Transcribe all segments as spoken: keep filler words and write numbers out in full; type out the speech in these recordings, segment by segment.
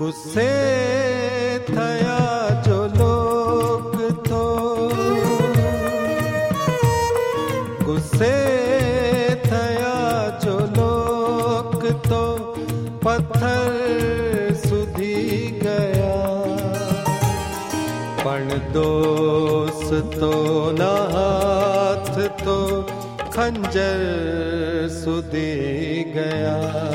गुस्से थया जो लोग तो गुस्से थया जो लोग तो पत्थर सुधी गया पण दोस्तो ना हाथ तो खंजर सुधी गया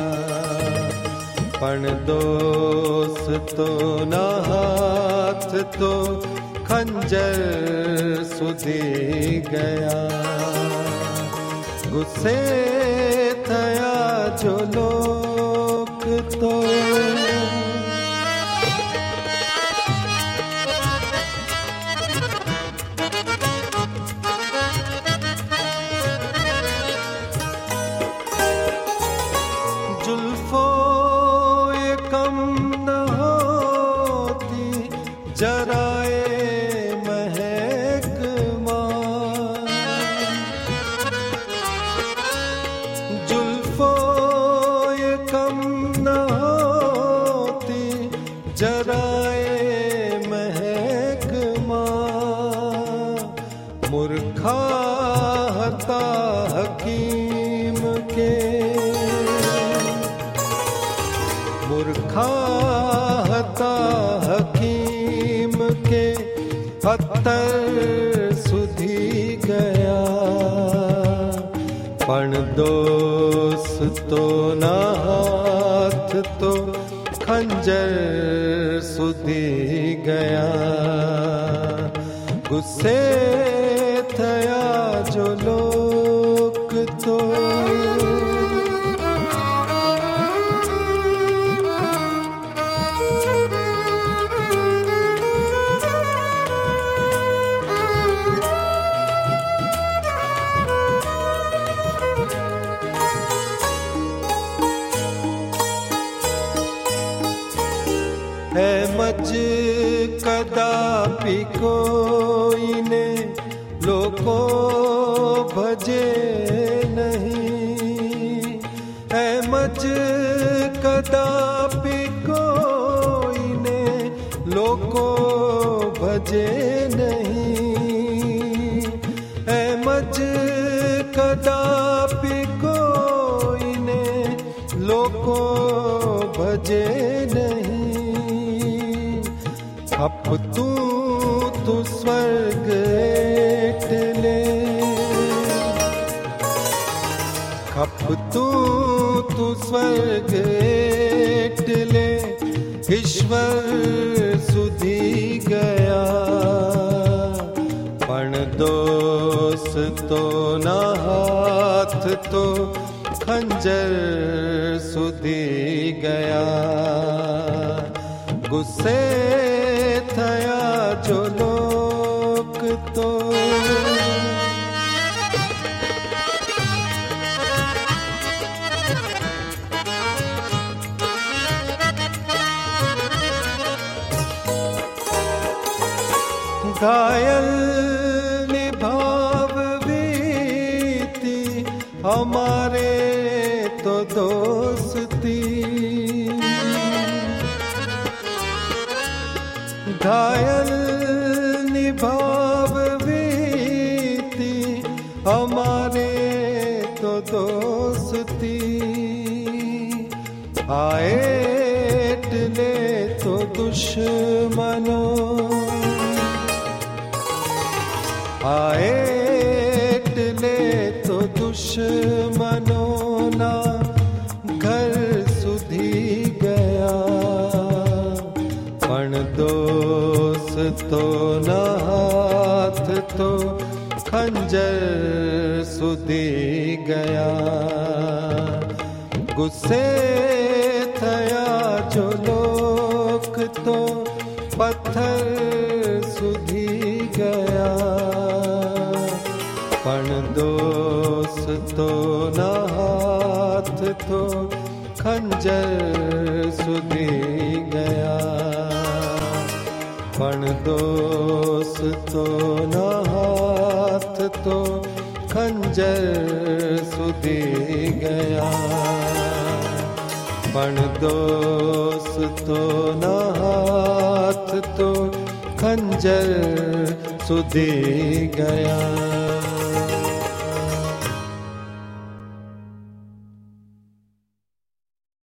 पण दोस्तो ना हाथ तो खंजर सुधी गया गुस्से थया जो लोग तो जराए महक मां जुल्फो ये कम न होती जराए महक मां मूर्खा हता हकीम के मूर्खा हता हकीम के पत्थर सुधी गया पण दोस्तो ना हाथ तो खंजर सुधी गया गुस्से थया जो लोग तो है मज कदापि कोई ने लोको भजे नहीं है मज कदापि कोई ने लोको भजे नहीं है मज कदापि कोई ने लोको भजे नहीं अब तू तू स्वर्ग एटले अब तू तू स्वर्ग एटले ईश्वर सुधी गया पण दोस्तो ना हाथ तो खंजर सुधी गया गुस्से थया जो लोग तो घायल निभाव बीती हमारे तो दोस्ती घायल निभाव बीती हमारे तो दोस्ती आए टले तो दुश्मनों आए टले तो दुश्मनों ना घर सुधी गया पण दोस्तो ना हाथ तो खंजर सुधी गया गुस्से थया जो लोग तो पत्थर सुधी गया पण दोस्तो ना हाथ तो खंजर सुधी गया पण दोस्तो ना हाथ तो खंजर सुधी गया पण दोस्तो न हाथ तो खंजर सुधी गया।